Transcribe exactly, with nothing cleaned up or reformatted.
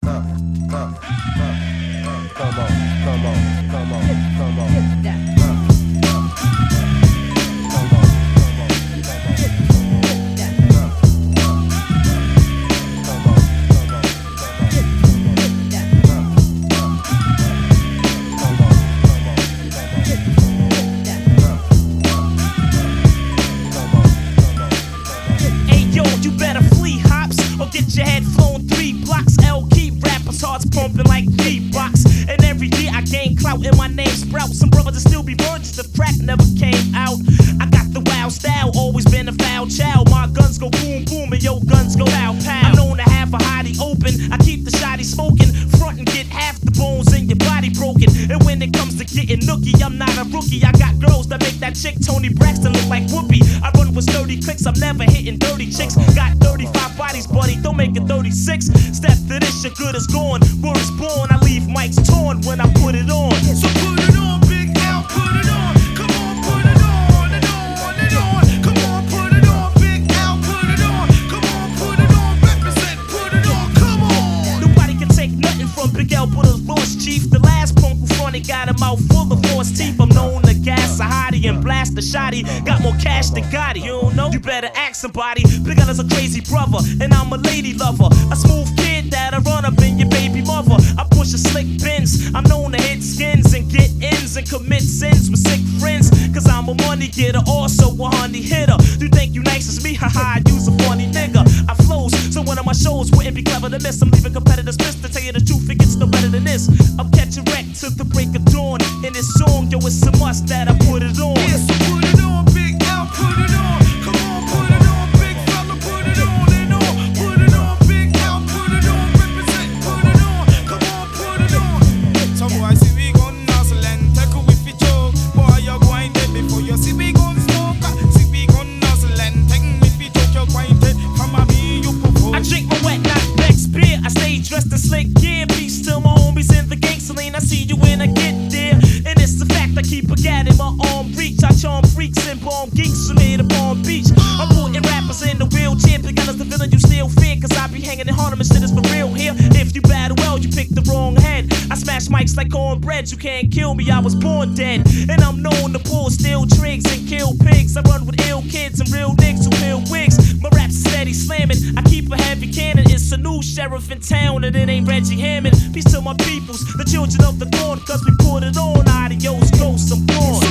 Come on, come on, come on, come on. Get your head flown three blocks. L keep rappers' hearts pumping like beatbox. And every year I gain clout and my name sprouts. Some brothers that still be virgins, the crack never came out. I got the wild style, always been a foul child. My guns go boom boom and your guns go pow pow. I'm known to have a hottie open. I keep the shotty smoking. Front and get half the bones in your body broken. And when it comes to getting nookie, I'm not a rookie. I got girls that make that chick Tony Braxton look like Whoopi. I run with sturdy clicks, I'm never hitting dirty chicks. Got thirty-five bodies, buddy, don't make it thirty-six. Step to this, your good is gone. Word is born, I leave mics torn when I put it on. So put it on, Big L, put it on. Come on, put it on and on and on. Come on, put it on, Big L, put it on. Come on, put it on, represent, put it on, come on. Nobody can take nothing from Big L, but a lost chief. The last punk who fronted got a mouth full of false teeth. I'm known to gas a hottie and blast a shotty. Got more cash than Gotti. You don't know? You better ask somebody. Big L is a crazy brother, and I'm a lady lover. A smooth kid that'll run up in your baby mother. I push a slick Benz. I'm known to hit skins and get ins and commit sins with sick friends. Cause I'm a money getter, also a honey hitter. You think you nice as me? Haha, use a funny nigga. I flows, so one of my shows wouldn't be clever to miss. I'm leaving competitors pissed. To tell you the truth, it gets no better than this. I'm catching wreck to the break of dawn. In this song, yo, it's a must that I put it on. Yeah, so put it on, Big L, put it on. Come on, put it on, big fella, put it on and on. Put it on, Big L, put it on, represent, put it on. Come on, put it on. So boy, see we gon' nuzzle and tackle with your joke. Boy, you're going dead before you see we gon' smoke. See we gon' nuzzle and tackle with your joke. You're going dead. Come on, me, you propose. I drink my wet, not Beck's beer. I stay dressed in slick gear. Peace to my homies in the gang saline. I see you when I get there. And it's the fact I keep a gat in my arm reach. I charm freaks and bomb geeks from here to Palm Beach. I'm putting rappers in the wheelchair. Big L is the villain you still fear. Cause I be hanging in Harlem and shit is for real here. If you battle well, you pick the wrong head. I smash mics like cornbread. You can't kill me, I was born dead. And I'm known to pull steel trigs and kill pigs. I run with ill kids and real niggas who peel wigs. My rap's steady slamming. I keep a heavy cannon. It's a new sheriff in town and it ain't Reggie Hammond. Peace to my peoples, the children of the dawn. Cause we put it on. Adios, ghosts, I'm gone.